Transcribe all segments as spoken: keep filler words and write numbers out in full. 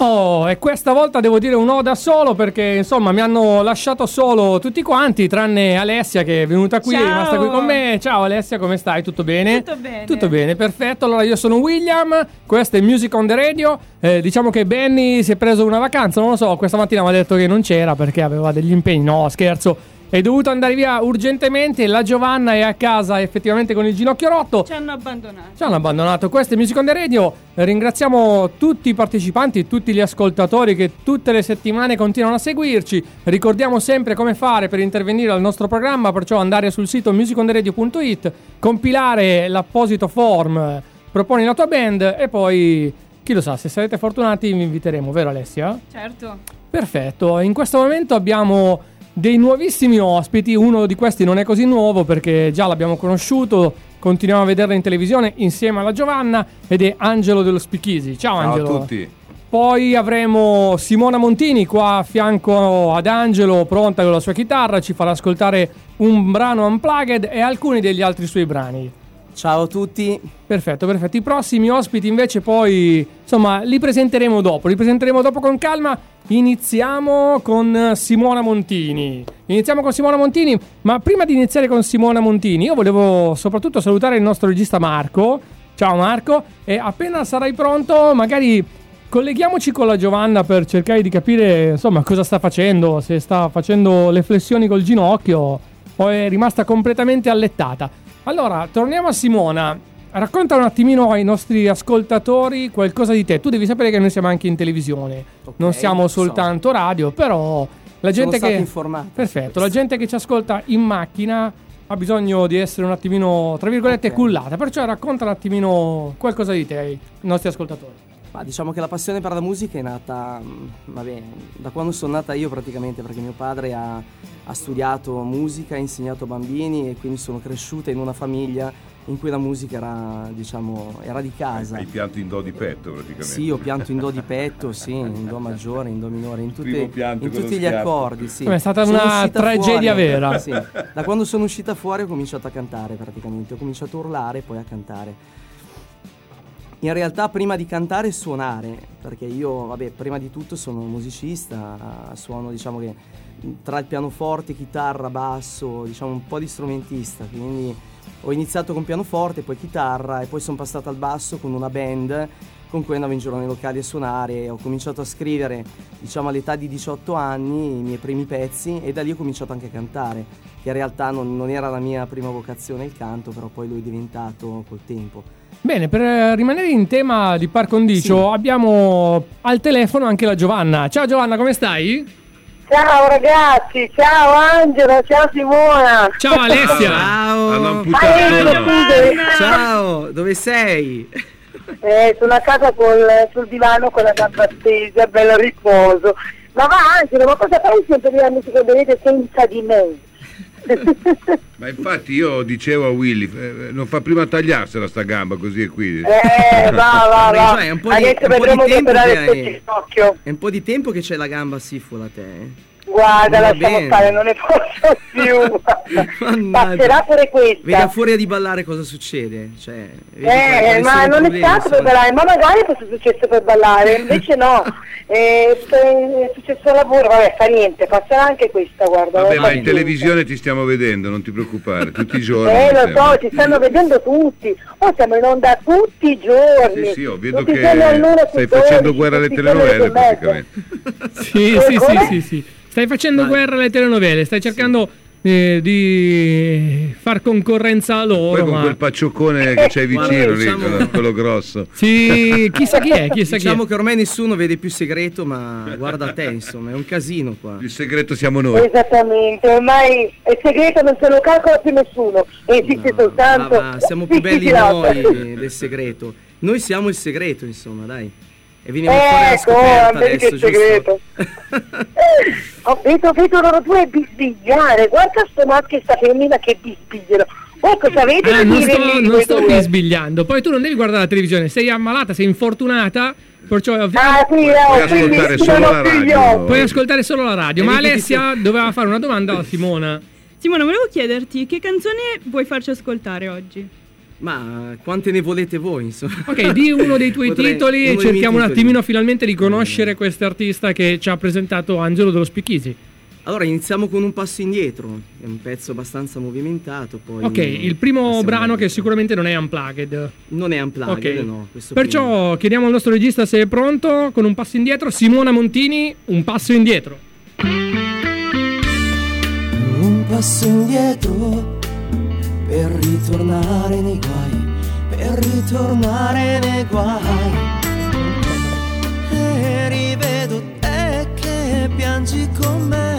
Oh, e questa volta devo dire un no da solo perché insomma mi hanno lasciato solo tutti quanti tranne Alessia che è venuta qui, Ciao. è rimasta qui con me. Ciao Alessia, come stai? Tutto bene? Tutto bene. Tutto bene, perfetto. Allora io sono William, questo è Music on the Radio. Eh, diciamo che Benny si è preso una vacanza, non lo so, questa mattina mi ha detto che non c'era perché aveva degli impegni. No, scherzo. È dovuto andare via urgentemente. La Giovanna è a casa effettivamente con il ginocchio rotto. Ci hanno abbandonato. Ci hanno abbandonato. Questo è Music on the Radio. Ringraziamo tutti i partecipanti, tutti gli ascoltatori che tutte le settimane continuano a seguirci. Ricordiamo sempre come fare per intervenire al nostro programma, perciò andare sul sito music on the radio punto it, compilare l'apposito form, proponi la tua band e poi, chi lo sa, se sarete fortunati vi inviteremo, vero Alessia? Certo. Perfetto. In questo momento abbiamo dei nuovissimi ospiti. Uno di questi non è così nuovo perché già l'abbiamo conosciuto, continuiamo a vederlo in televisione insieme alla Giovanna, ed è Angelo dello Speakeasy. Ciao, Ciao Angelo. a tutti. Poi avremo Simona Montini qua a fianco ad Angelo, pronta con la sua chitarra, ci farà ascoltare un brano unplugged e alcuni degli altri suoi brani. Ciao a tutti. Perfetto, perfetto. I prossimi ospiti invece poi, insomma, li presenteremo dopo, li presenteremo dopo con calma. Iniziamo con Simona Montini. Iniziamo con Simona Montini, ma prima di iniziare con Simona Montini, io volevo soprattutto salutare il nostro regista Marco. Ciao Marco, e appena sarai pronto, magari colleghiamoci con la Giovanna per cercare di capire, insomma, cosa sta facendo, se sta facendo le flessioni col ginocchio o è rimasta completamente allettata. Allora, torniamo a Simona. Racconta un attimino ai nostri ascoltatori qualcosa di te. Tu devi sapere che noi siamo anche in televisione, okay, non siamo soltanto so. radio, però la gente Sono che informata. Perfetto, la gente che ci ascolta in macchina ha bisogno di essere un attimino, tra virgolette, okay, cullata. Perciò racconta un attimino qualcosa di te ai nostri ascoltatori. Ma diciamo che la passione per la musica è nata, vabbè, da quando sono nata io praticamente, perché mio padre ha, ha studiato musica, ha insegnato bambini e quindi sono cresciuta in una famiglia in cui la musica era, diciamo, era di casa. Hai pianto in do di petto praticamente. Sì, ho pianto in do di petto, sì, in do maggiore, in do minore, in, tutte, in tutti gli schiaffo. accordi, sì. È stata sono una tragedia fuori, vera. Sì. Da quando sono uscita fuori ho cominciato a cantare praticamente, ho cominciato a urlare e poi a cantare. In realtà prima di cantare e suonare, perché io, vabbè, prima di tutto sono musicista, suono, diciamo che tra il pianoforte, chitarra, basso, diciamo un po' di strumentista, quindi ho iniziato con pianoforte, poi chitarra e poi sono passato al basso con una band con cui andavo in giro nei locali a suonare. Ho cominciato a scrivere, diciamo, all'età di diciotto anni i miei primi pezzi e da lì ho cominciato anche a cantare, che in realtà non, non era la mia prima vocazione il canto, però poi lo è diventato col tempo. Bene, per rimanere in tema di par condicio, sì, abbiamo al telefono anche la Giovanna. Ciao Giovanna, come stai? Ciao ragazzi, ciao Angelo, ciao Simona. Ciao Alessia. Ciao. Ciao. Ciao, dove sei? Eh, sono a casa col, sul divano con la gamba stesa, bello riposo. Ma va Angelo, ma cosa fai sempre di la musica vedete senza di me? Ma infatti io dicevo a Willy, eh, non fa prima tagliarsela sta gamba così e qui. Eh, va, va, va. È un po' Adesso di, vedremo di operare hai... il ginocchio. È un po' di tempo che c'è la gamba sifola a te, eh? Guarda, lasciamo stare, non ne posso più. Passerà pure questa. Vedi, fuori di ballare cosa succede? Cioè, eh, ma non è stato per ballare, ma magari fosse successo per ballare, invece no. Eh, è successo al lavoro, vabbè, fa niente, passerà anche questa, guarda. Vabbè, ma in televisione ti stiamo vedendo, non ti preoccupare, tutti i giorni. Eh, lo so, ci stanno vedendo tutti. Oh, siamo in onda tutti i giorni. Sì, sì, ho vedo tutti che stai facendo guerra alle telenovele praticamente. Sì, sì, sì, sì, sì. Stai facendo Vai. guerra alle telenovele, stai cercando sì. eh, di far concorrenza a loro. Poi con ma... quel paccioccone che c'hai vicino, lì, diciamo... quello grosso. Sì, chissà chi è, chissà diciamo chi è. Che ormai nessuno vede più segreto, ma guarda te, insomma, è un casino qua. Il segreto siamo noi. Esattamente, ormai il segreto non se lo calcola più nessuno, esiste no, soltanto. Ma, ma siamo più belli noi del segreto. Noi siamo il segreto, insomma, dai. E veniamo eh, fuori alla scoperta adesso, che segreto. Ho vedo, vedo loro due bisbigliare. Guarda sto maschio e sta femmina che bisbigliano. Voi cosa avete ah, da non dire? sto, non sto bisbigliando. Poi tu non devi guardare la televisione, sei ammalata, sei infortunata. Perciò ah, sì, puoi, no, puoi ascoltare solo la radio. Puoi ascoltare solo la radio. Ma Alessia doveva fare una domanda a Simona. Simona, volevo chiederti che canzone vuoi farci ascoltare oggi? Ma quante ne volete voi, insomma? Ok, di uno dei tuoi Potrei- titoli e uno dei miei cerchiamo un titoli. attimino finalmente di conoscere quest'artista che ci ha presentato Angelo dello Spicchisi. Allora, iniziamo con un passo indietro, è un pezzo abbastanza movimentato, poi... Ok, il primo passiamo brano avanti. che sicuramente non è unplugged. Non è unplugged, Ok, no. Questo perciò chiediamo al nostro regista se è pronto con un passo indietro. Simona Montini, un passo indietro. Un passo indietro per ritornare nei guai, per ritornare nei guai. E rivedo te che piangi con me.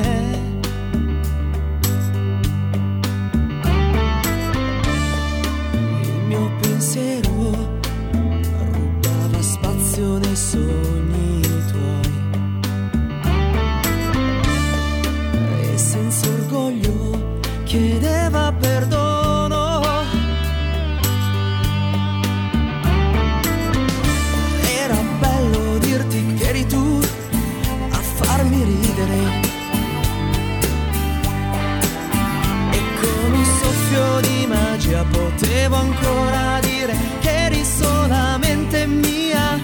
Il mio pensiero rubava spazio nei sogni tuoi. E senza orgoglio chiedeva perdono. Era bello dirti che eri tu a farmi ridere. E con un soffio di magia potevo ancora dire che eri solamente mia.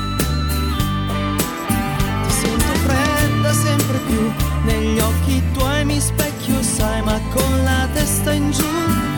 Ti sento fredda sempre più, negli occhi tuoi mi specchio, sai, ma con la testa in giù.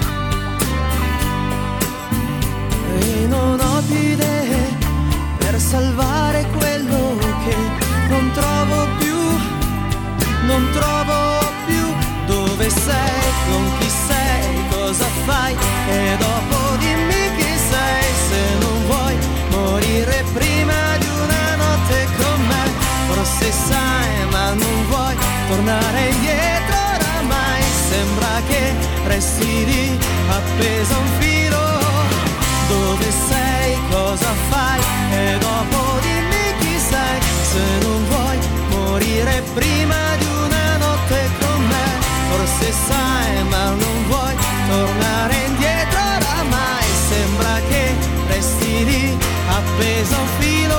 E non ho più idee per salvare quello che non trovo più, non trovo più. Dove sei, con chi sei, cosa fai? E dopo dimmi chi sei, se non vuoi morire prima di una notte con me. Forse sai, ma non vuoi tornare indietro oramai. Sembra che resti lì appesa a un filo. Dove sei, cosa fai? E dopo dimmi chi sei, se non vuoi morire prima di una notte con me. Forse sai, ma non vuoi tornare indietro oramai. Sembra che resti lì appesa a un filo.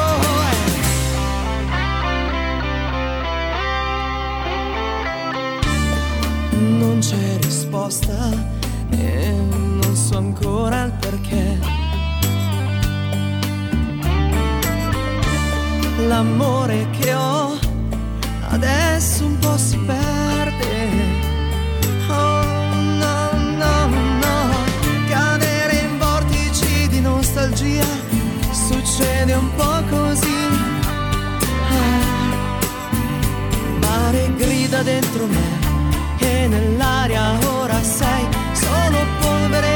Non c'è risposta e non so ancora il perché. L'amore che ho adesso un po' si perde. Oh no, no, no. Cadere in vortici di nostalgia succede un po' così. Ah. Mare grida dentro me e nell'aria ora sei solo polvere.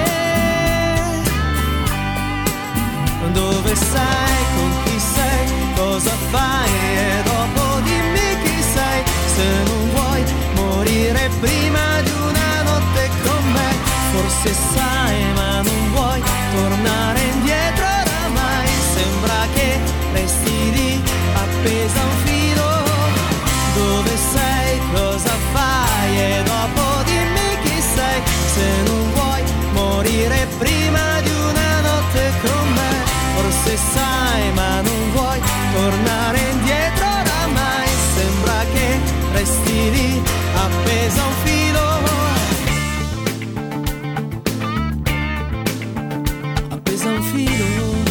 Dove sei, con chi sei, cosa fai? E dopo dimmi chi sei, se non vuoi morire prima di una notte con me. Forse sai, ma non vuoi tornare indietro oramai. Sembra che resti lì appesa a un filo. Dove sei, cosa fai? E dopo dimmi chi sei, se non vuoi morire prima di una notte con me. Forse sai, ma non vuoi tornare indietro oramai. Sembra che resti lì appesa a un filo. Appesa a un filo.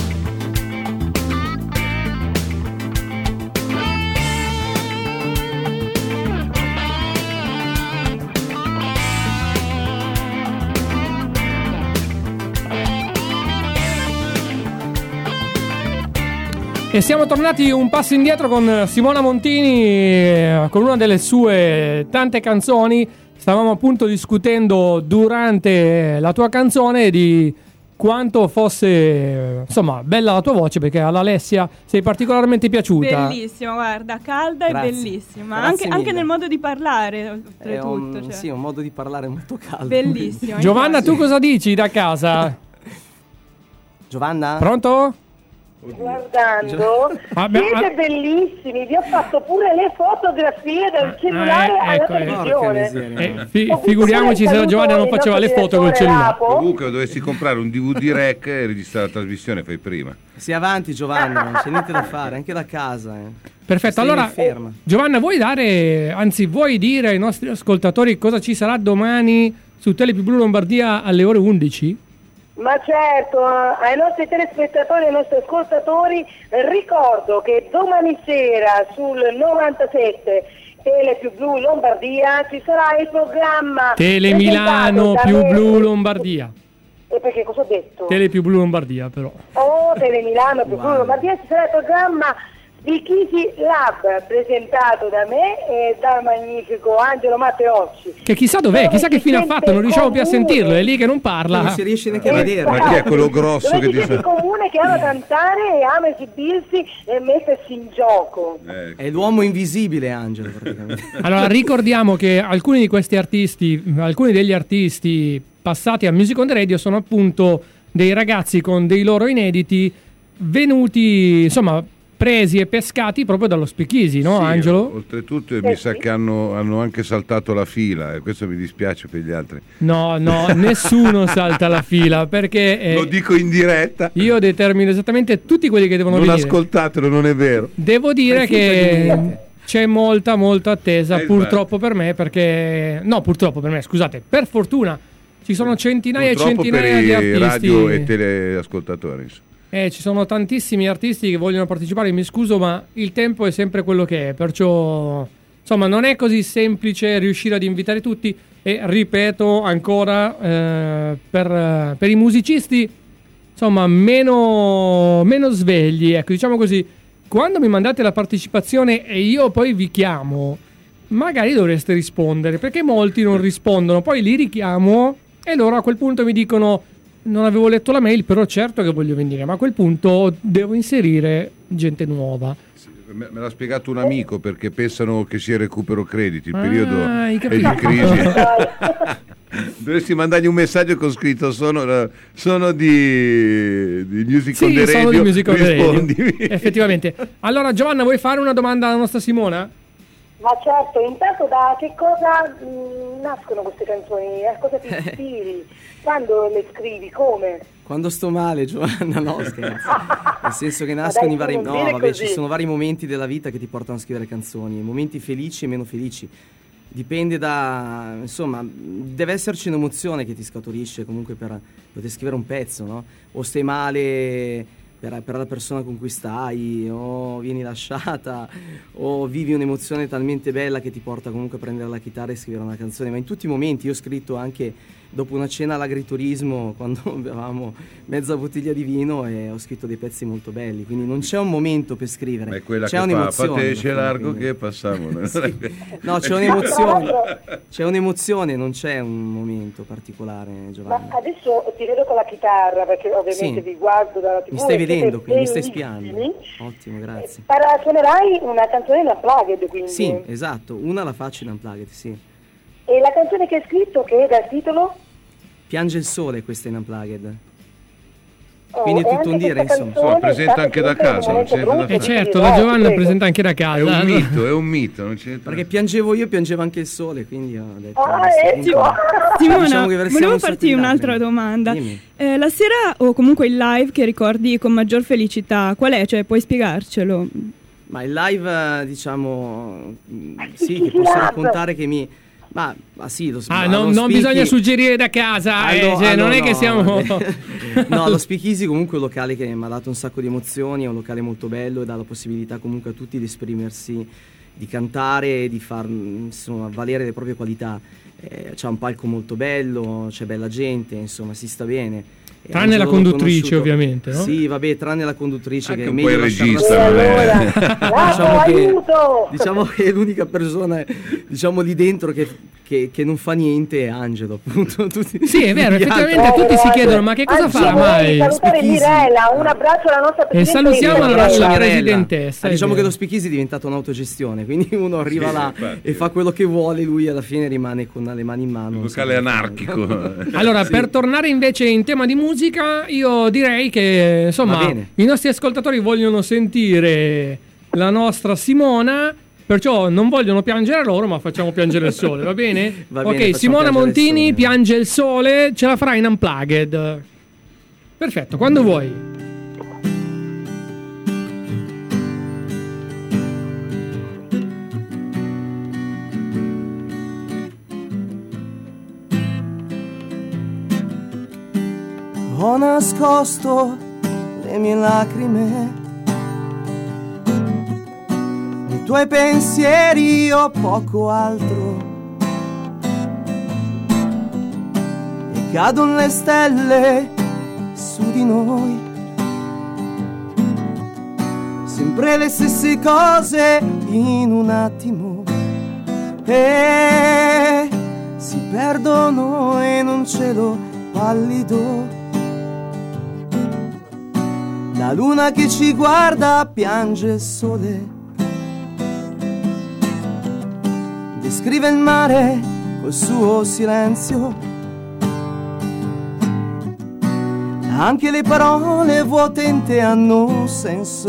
E siamo tornati un passo indietro con Simona Montini, eh, con una delle sue tante canzoni. Stavamo appunto discutendo durante la tua canzone di quanto fosse, insomma, bella la tua voce, perché all'Alessia sei particolarmente piaciuta. Bellissima, guarda, calda Grazie. e bellissima. Grazie Anche, anche mille. nel modo di parlare, È oltretutto. un, cioè. sì, un modo di parlare molto caldo. Bellissima. Giovanna, infatti. tu cosa dici da casa? Giovanna? Pronto? Guardando, Ah, beh, siete ah. bellissimi, vi ho fatto pure le fotografie dal cellulare eh, alla ecco, eh. Porca televisione. miseria. Eh, fi- figuriamoci se la Giovanna non faceva le foto col cellulare. Comunque dovessi comprare un D V D rec e registrare la trasmissione, fai prima. Sii avanti Giovanna, non c'è niente da fare, anche da casa. Eh. Perfetto, Stai allora ferma. Giovanna, vuoi dare, anzi vuoi dire ai nostri ascoltatori cosa ci sarà domani su Telepi Blu Lombardia alle ore undici? Ma certo, ai nostri telespettatori e ai nostri ascoltatori ricordo che domani sera sul novantasette Tele più Blu Lombardia ci sarà il programma Tele Milano più Blu Lombardia. E perché cosa ho detto? Tele più Blu Lombardia però. Oh, Tele Milano più Blu Lombardia, ci sarà il programma Speakeasy Lab presentato da me e dal magnifico Angelo Matteocci. Che chissà dov'è, chissà che fine ha fatto, non riusciamo più a sentirlo, è lì che non parla. Non si riesce neanche a vedere. Ma chi è quello grosso dove che c'è dice? il comune che ama cantare e ama esibirsi e mettersi in gioco. Ecco. È l'uomo invisibile, Angelo, praticamente. Allora ricordiamo che alcuni di questi artisti, alcuni degli artisti passati a Music on the Radio sono appunto dei ragazzi con dei loro inediti venuti, insomma, presi e pescati proprio dallo Speakeasy, no, Sì, Angelo? Oltretutto mi sa che hanno, hanno anche saltato la fila e questo mi dispiace per gli altri. No, no, nessuno salta la fila perché eh, Lo dico in diretta. io determino esattamente tutti quelli che devono Non venire. ascoltatelo, non è vero. Devo dire che c'è molta molta attesa, Eh, purtroppo per me, perché no, purtroppo per me, scusate, per fortuna ci sono centinaia e Purtroppo centinaia di per i artisti. radio e teleascoltatori. insomma. Eh, ci sono tantissimi artisti che vogliono partecipare, mi scuso, ma il tempo è sempre quello che è, perciò insomma non è così semplice riuscire ad invitare tutti e ripeto ancora eh, per, per i musicisti insomma meno, meno svegli, ecco, diciamo così, quando mi mandate la partecipazione e io poi vi chiamo, magari dovreste rispondere, perché molti non rispondono, poi li richiamo e loro a quel punto mi dicono non avevo letto la mail, però certo che voglio venire, ma a quel punto devo inserire gente nuova. Me me l'ha spiegato un amico perché pensano che sia recupero crediti, il Ah, periodo hai è di capito. crisi. Dovresti mandargli un messaggio con scritto sono, sono di, di Music on Sì, the sono Radio, di Music on the Radio. rispondimi. Effettivamente. Allora Giovanna, vuoi fare una domanda alla nostra Simona? Ma certo, intanto da che cosa mh, nascono queste canzoni? A cosa ti ispiri? Quando le scrivi? Come? Quando sto male, Giovanna, no, scherzo. Nel senso che nascono dai, i vari... non No, dire vabbè, così. ci sono vari momenti della vita che ti portano a scrivere canzoni, momenti felici e meno felici. Dipende da... insomma, deve esserci un'emozione che ti scaturisce comunque per poter scrivere un pezzo, no? O stai male per, per la persona con cui stai, o vieni lasciata, o vivi un'emozione talmente bella che ti porta comunque a prendere la chitarra e scrivere una canzone. Ma in tutti i momenti, io ho scritto anche dopo una cena all'agriturismo, quando bevevamo mezza bottiglia di vino, e ho scritto dei pezzi molto belli, quindi non c'è un momento per scrivere, Ma è quella c'è che fa, un'emozione. fate esce alla fine, largo quindi- che passiamo. no? Sì. No, c'è un'emozione, c'è un'emozione, non c'è un momento particolare, Ma Giovanni. adesso ti vedo con la chitarra, perché ovviamente Sì. vi guardo dalla tivù. Mi stai e siete vedendo, quindi mi stai bellissimi. spiando. Ottimo, grazie. Para- suonerai una canzone in unplugged, quindi. Sì, esatto, una la faccio in unplugged, sì. E la canzone che hai scritto, che è dal titolo? Piange il sole, questa in unplugged. Oh, Quindi è e tutto anche un dire, questa insomma. canzone Insomma, presenta è stata anche da scritta in un casa, momento non c'è brutto, Eh da- certo, sì, la no, Giovanna prego. presenta anche da È casa. un mito, è un mito. Non c'è Perché piangevo io, piangeva anche il sole, quindi ho detto... Ah, a questo ecco. punto- Simona, Diciamo che versiamo volevo un sacco farti di un'altra lacrime. domanda. Dimmi. Eh, la sera o comunque il live che ricordi con maggior felicità, qual è? Cioè, puoi spiegarcelo? Ma il live, eh, diciamo, mh, sì, Chi che si posso lava? raccontare che mi... Ma, ma sì, lo Ah, ma non, lo non speaky- bisogna suggerire da casa, eh, Allo- cioè, allo- non è no, che siamo... vabbè. No, lo Speakeasy comunque è un locale che mi ha dato un sacco di emozioni, è un locale molto bello e dà la possibilità comunque a tutti di esprimersi, di cantare e di far insomma valere le proprie qualità. Eh, c'è un palco molto bello, c'è bella gente, insomma si sta bene. E Tranne Angelo la l'ho conduttrice, conosciuto- ovviamente, no? Sì, vabbè, tranne la conduttrice Anche che è un po' meglio il lasciarla regista, stare. non è- Allora, diciamo, che, aiuto! diciamo che è l'unica persona diciamo lì dentro che, che, che non fa niente è Angelo, appunto. Tutti, Sì, è vero, gli altri- effettivamente tutti si chiedono ma che cosa Anzi, farà vorrei mai? salutare Speakeasy. Mirella, un abbraccio alla nostra E presidente. salutiamo la Mirella. nostra Mirella. presidentessa. Ah, è diciamo che vero. lo Speakeasy è diventato un'autogestione, quindi uno arriva Sì, là infatti. e fa quello che vuole, lui alla fine rimane con le mani in mano. Un non sa locale cosa fare. anarchico. Allora, per tornare invece in tema di musica, io direi che insomma Va bene. i nostri ascoltatori vogliono sentire la nostra Simona, perciò non vogliono piangere loro, ma facciamo piangere il sole, va bene? Va bene, ok, facciamo Simona piangere il Montini sole. piange il sole, ce la farà in unplugged. Perfetto, quando vuoi. Ho nascosto le mie lacrime, nei tuoi pensieri ho poco altro, e cadono le stelle su di noi, sempre le stesse cose in un attimo, e si perdono in un cielo pallido. La luna che ci guarda piange il sole, descrive il mare col suo silenzio, anche le parole vuote in te hanno un senso,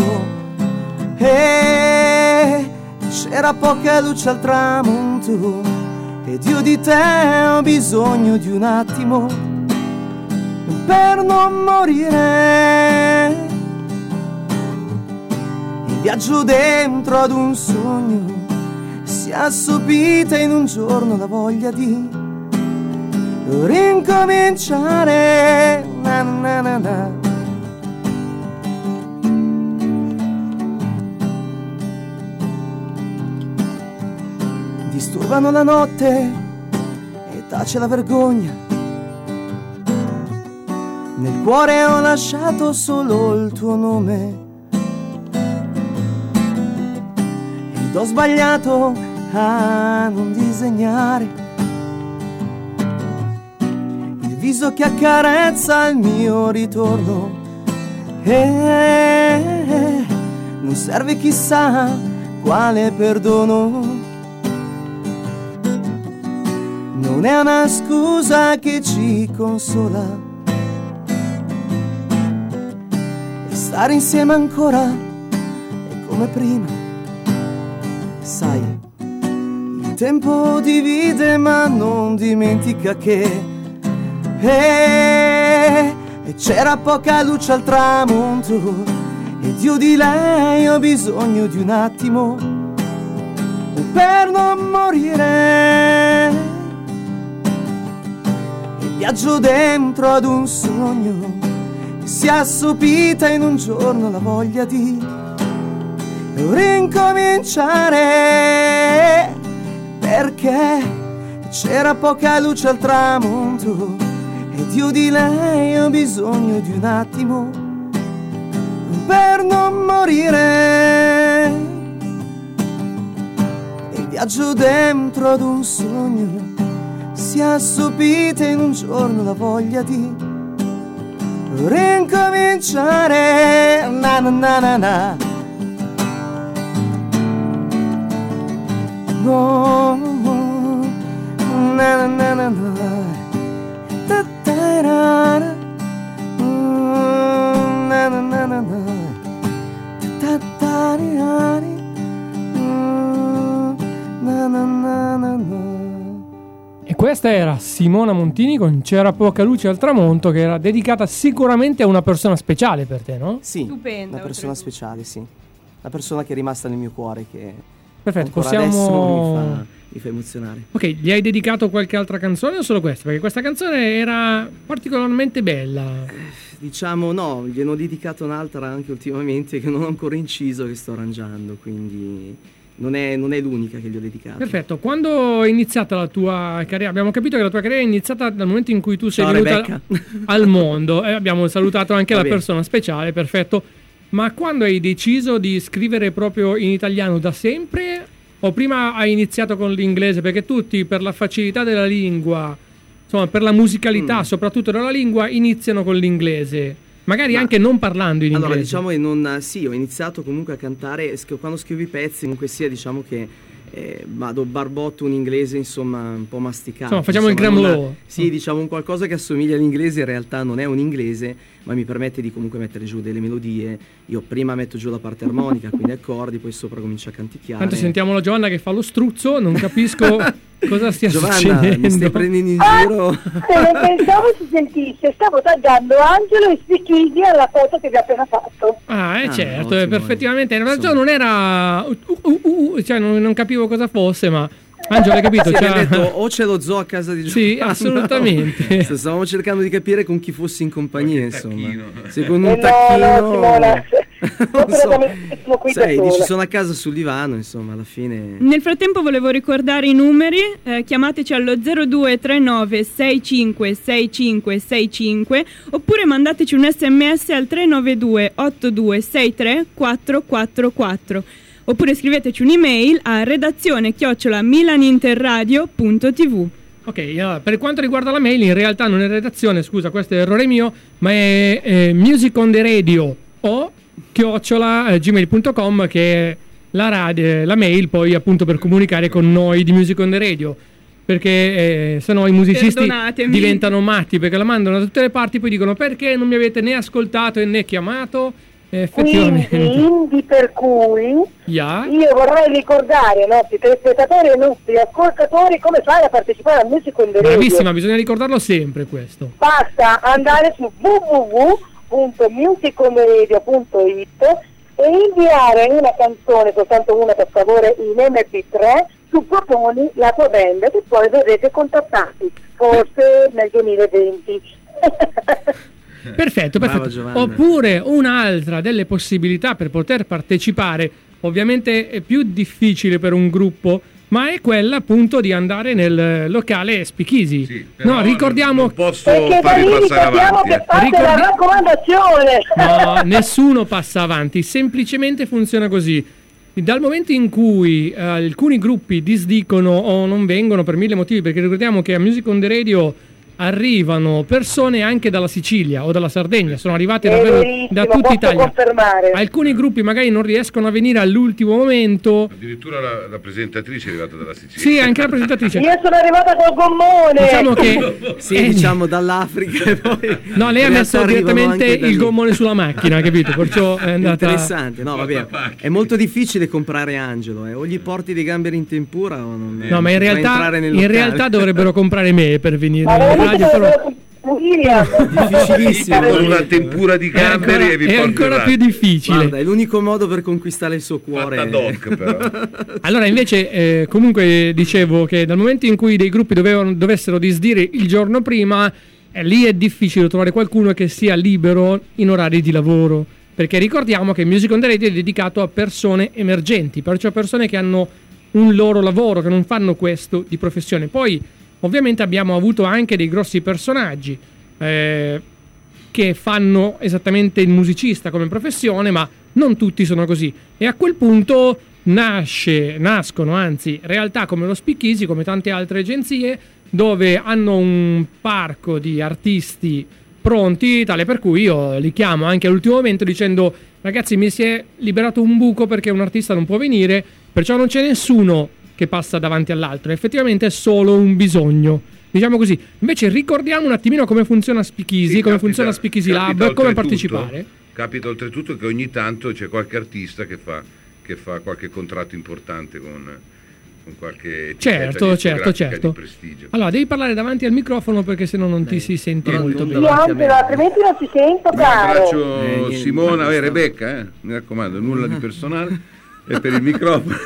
e c'era poca luce al tramonto, ed io di te ho bisogno di un attimo per non morire. Il viaggio dentro ad un sogno si assopita in un giorno la voglia di rincominciare. Na na na na. Disturbano la notte e tace la vergogna, nel cuore ho lasciato solo il tuo nome, ed ho sbagliato a non disegnare il viso che accarezza il mio ritorno, e non serve chissà quale perdono, non è una scusa che ci consola, e stare insieme ancora è come prima. Sai, il tempo divide ma non dimentica che e, e c'era poca luce al tramonto, ed io di lei ho bisogno di un attimo per non morire. Viaggio dentro ad un sogno, si assopita in un giorno la voglia di rincominciare, perché c'era poca luce al tramonto, ed io di lei ho bisogno di un attimo per non morire. Il viaggio dentro ad un sogno si assopita in un giorno la voglia di rincominciare. Na na na na na. No, na na na na na. Ta ta ra ra. Na na na na na. Ta ta ri ra ri. Na na na na na. E questa era Simona Montini con C'era poca luce al tramonto, che era dedicata sicuramente a una persona speciale per te, no? Sì, Stupenda, una persona speciale, sì. La persona che è rimasta nel mio cuore, che Perfetto, ancora possiamo... adesso mi fa, mi fa emozionare. Ok, gli hai dedicato qualche altra canzone o solo questa? Perché questa canzone era particolarmente bella. Diciamo no, gliene ho dedicato un'altra anche ultimamente che non ho ancora inciso, che sto arrangiando, quindi... Non è, non è l'unica che gli ho dedicato. Perfetto, quando è iniziata la tua carriera? Abbiamo capito che la tua carriera è iniziata dal momento in cui tu sei Ciao, venuta Rebecca. al mondo, e abbiamo salutato anche Va la bene. persona speciale, perfetto. Ma quando hai deciso di scrivere proprio in italiano, da sempre? O prima hai iniziato con l'inglese? Perché tutti, per la facilità della lingua, insomma per la musicalità Mm. soprattutto della lingua, iniziano con l'inglese. Magari Ma- anche non parlando in Allora, inglese. diciamo che non, sì, ho iniziato comunque a cantare, sc- quando scrivo i pezzi, comunque sia, diciamo che eh, vado barbotto un inglese, insomma, un po' masticato. Insomma, facciamo il non- Gramlow. Sì, diciamo un qualcosa che assomiglia all'inglese, in realtà non è un inglese, ma mi permette di comunque mettere giù delle melodie. Io prima metto giù la parte armonica, quindi accordi, poi sopra comincio a canticchiare. Tanto sentiamo la Giovanna che fa lo struzzo, non capisco cosa stia Giovanna, succedendo. mi stai prendendo in Ah, giro? se non pensavo si sentisse, stavo taggando Angelo e Spichisi alla foto che vi ho appena fatto. Ah, eh, Ah, certo, ottimo, eh, perfettamente. In realtà insomma. non era... uh, uh, uh, uh, cioè non, non capivo cosa fosse, ma Angelo, hai capito? Sì, Cioè... abbiamo detto o c'è lo zoo a casa di Giovanna. Sì, assolutamente. No. Stavamo cercando di capire con chi fossi in compagnia, insomma. Se con Eh un no, tacchino... no, Simona, non so. sono qui da Sai, dici sola. sono a casa sul divano, insomma, alla fine... Nel frattempo volevo ricordare i numeri, eh, chiamateci allo zero due tre nove sei cinque sei cinque sei cinque oppure mandateci un sms al tre nove due otto due sei tre quattro quattro quattro oppure scriveteci un'email a redazione chiocciola milaninterradio punto tv. Ok, allora, per quanto riguarda la mail, in realtà non è redazione, scusa, questo è errore mio, ma è, è music on the radio o chiocciola eh, gmail punto com, che è la, radio, la mail poi appunto per comunicare con noi di Music on the Radio, perché eh, se no i musicisti Perdonatemi. diventano matti, perché la mandano da tutte le parti, poi dicono perché non mi avete né ascoltato e né chiamato. E effettivamente Quindi, per cui yeah. io vorrei ricordare ai nostri telespettatori e ai nostri ascoltatori come fare a partecipare al Music on the Radio. Bravissima, bisogna ricordarlo sempre questo. Basta andare su w w w punto music on the radio punto it e inviare una canzone, soltanto una per favore, in emme pi tre, tu proponi la tua band e poi verrete contattati, forse nel duemilaventi. Perfetto, Brava perfetto. Giovanna. Oppure un'altra delle possibilità per poter partecipare, ovviamente è più difficile per un gruppo, ma è quella appunto di andare nel locale Speakeasy. Sì, però no, ricordiamo non posso Perché da farvi lì passare ricordiamo avanti. che eh. fate Ricordi- la raccomandazione. No, nessuno passa avanti, semplicemente funziona così. Dal momento in cui eh, alcuni gruppi disdicono o non vengono per mille motivi, perché ricordiamo che a Music on the Radio arrivano persone anche dalla Sicilia o dalla Sardegna, sono arrivate È davvero verissimo, da tutta posso Italia. confermare. Alcuni gruppi magari non riescono a venire all'ultimo momento. Addirittura la, la presentatrice è arrivata dalla Sicilia. Sì, anche la presentatrice. Io sono arrivata col gommone. Diciamo che Sì, eh, diciamo dall'Africa e poi... no, lei ha in messo realtà arrivano direttamente anche da il lì. gommone sulla macchina, capito? Perciò è andata. Interessante, no vabbè, è molto difficile comprare Angelo, eh. O gli porti dei gamberi in tempura o non... No, ma in non puoi realtà, entrare nel in locale. realtà dovrebbero comprare me per venire Ma in veramente radio, però dovrebbero- William. Difficilissimo. Con una tempura di è ancora, gamberi e vi è porto ancora in più radio. difficile. Guarda, è l'unico modo per conquistare il suo cuore. Fatta doc, però. Allora invece eh, comunque dicevo che dal momento in cui dei gruppi dovevano, dovessero disdire il giorno prima, eh, lì è difficile trovare qualcuno che sia libero in orari di lavoro, perché ricordiamo che Music on the Radio è dedicato a persone emergenti, perciò persone che hanno un loro lavoro, che non fanno questo di professione. Poi ovviamente abbiamo avuto anche dei grossi personaggi eh, che fanno esattamente il musicista come professione, ma non tutti sono così. E a quel punto nasce, nascono anzi realtà come lo Speakeasy, come tante altre agenzie, dove hanno un parco di artisti pronti, tale per cui io li chiamo anche all'ultimo momento dicendo: ragazzi, mi si è liberato un buco perché un artista non può venire, perciò non c'è nessuno che passa davanti all'altro, effettivamente è solo un bisogno, diciamo così. Invece ricordiamo un attimino come funziona Speakeasy, Sì, come capita- funziona Speakeasy capita Lab, come oltretutto- partecipare. Capita oltretutto che ogni tanto c'è qualche artista che fa, che fa qualche contratto importante con, con qualche etichetta Certo, certo, discografica certo. di prestigio. Allora, devi parlare davanti al microfono perché sennò non ti si sente però molto non bene. davanti a Io me. altrimenti non ti sento, Un caro. abbraccio Eh, niente, Simona e niente. Rebecca, eh? Mi raccomando, nulla di personale. E per il microfono.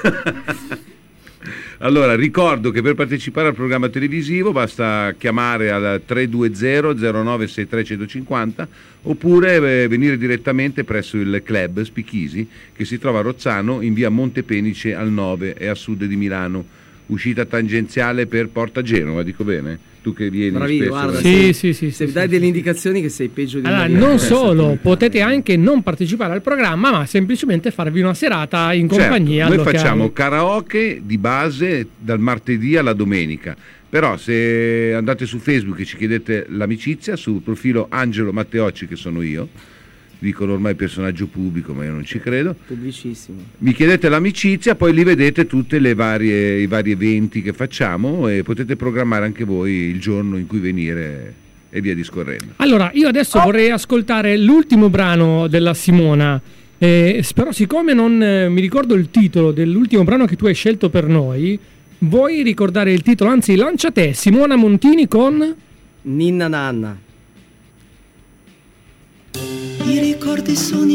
Allora, ricordo che per partecipare al programma televisivo basta chiamare al tre due zero zero nove sei tre cinque zero oppure eh, venire direttamente presso il club Speakeasy che si trova a Rozzano in via Montepenice al nove e a sud di Milano, uscita tangenziale per Porta Genova, dico bene? Tu che vieni Bravi, spesso guarda, da- Sì, sì, sì. Se sì, dai sì, delle sì. indicazioni che sei peggio di Allora, Maria, non eh, solo, senti, potete anche non partecipare al programma, ma semplicemente farvi una serata in Certo, compagnia. al noi locale. facciamo karaoke di base dal martedì alla domenica, però se andate su Facebook e ci chiedete l'amicizia sul profilo Angelo Matteocci, che sono io, dicono ormai personaggio pubblico ma io non ci credo, pubblicissimo. mi chiedete l'amicizia, poi lì vedete tutte le varie i vari eventi che facciamo e potete programmare anche voi il giorno in cui venire e via discorrendo. Allora, io adesso vorrei ascoltare l'ultimo brano della Simona. Eh, però siccome non eh, mi ricordo il titolo dell'ultimo brano che tu hai scelto per noi, vuoi ricordare il titolo? Anzi, lancia te, Simona Montini con... Ninna Nanna. I ricordi sono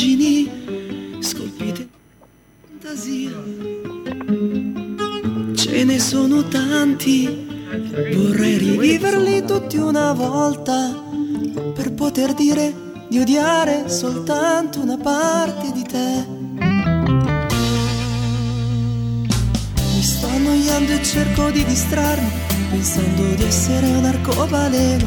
immagini scolpite in fantasia. ce ne sono tanti, vorrei riviverli tutti una volta, per poter dire di odiare soltanto una parte di te. Mi sto annoiando e cerco di distrarmi, pensando di essere un arcobaleno.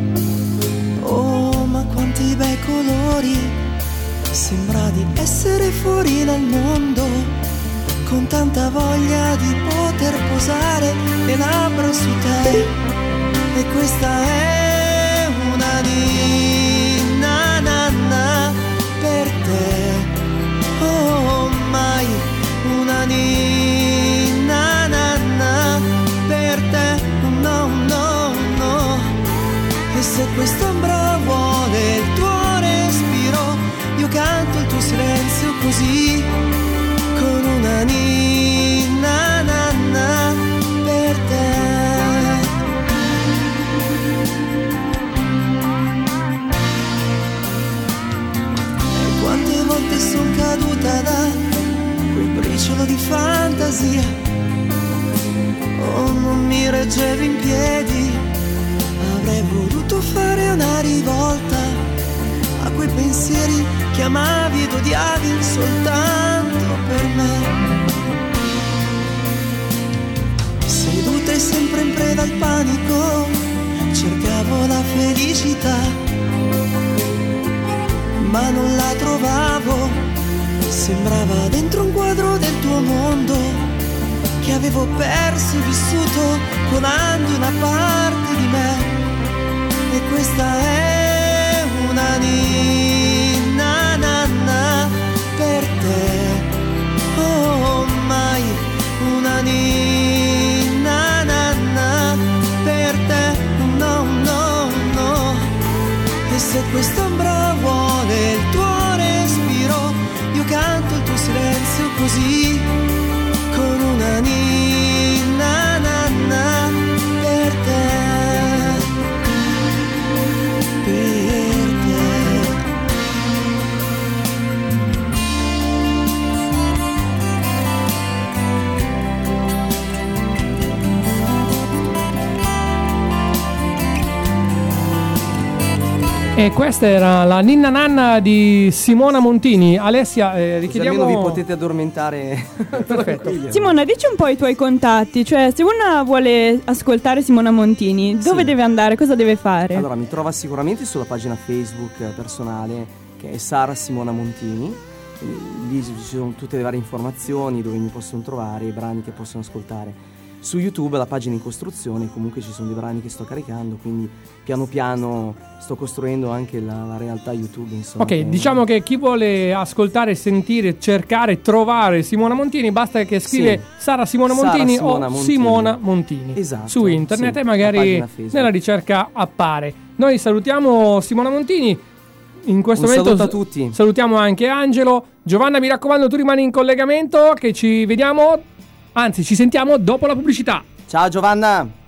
Oh, ma quanti bei colori, sembra di essere fuori dal mondo, con tanta voglia di poter posare le labbra su te. E questa è una ninna nanna per te. Oh, mai una ninna nanna per te. No, no, no. E se quest'ombra vuole il tuo respiro, io canto il tuo silenzio così, con una ninna nanna per te. E quante volte son caduta da quel briciolo di fantasia, oh, non mi reggevo in piedi, avrei voluto fare una rivolta a quei pensieri che amavi ed odiavi soltanto per me. Seduta e sempre in preda al panico, cercavo la felicità, ma non la trovavo. Sembrava dentro un quadro del tuo mondo, che avevo perso e vissuto colando una parte di me. E questa è una ninna nanna per te. Oh, mai una ninna nanna per te. No, no, no. E se quest'ombra vuole il tuo respiro, io canto il tuo silenzio così, con una ninna nanna per te. E questa era la ninna nanna di Simona Montini. Alessia, eh, richiediamo... Almeno vi potete addormentare. Perfetto. Simona, dici un po' i tuoi contatti, cioè se una vuole ascoltare Simona Montini, dove Sì. deve andare, cosa deve fare? Allora, mi trova sicuramente sulla pagina Facebook personale, che è Sara Simona Montini. Lì ci sono tutte le varie informazioni dove mi possono trovare, i brani che possono ascoltare. Su YouTube la pagina in costruzione, comunque ci sono dei brani che sto caricando, quindi piano piano sto costruendo anche la, la realtà YouTube, insomma. Ok, diciamo che chi vuole ascoltare, sentire, cercare, trovare Simona Montini, basta che scrive Sì. Sara Simona Sara Montini Simona o Montini. Simona Montini Esatto, su internet, sì, e la magari pagina Facebook. nella ricerca appare. Noi salutiamo Simona Montini. In questo Un momento saluto a tutti. salutiamo anche Angelo. Giovanna, mi raccomando, tu rimani in collegamento, che ci vediamo, anzi ci sentiamo dopo la pubblicità. Ciao Giovanna!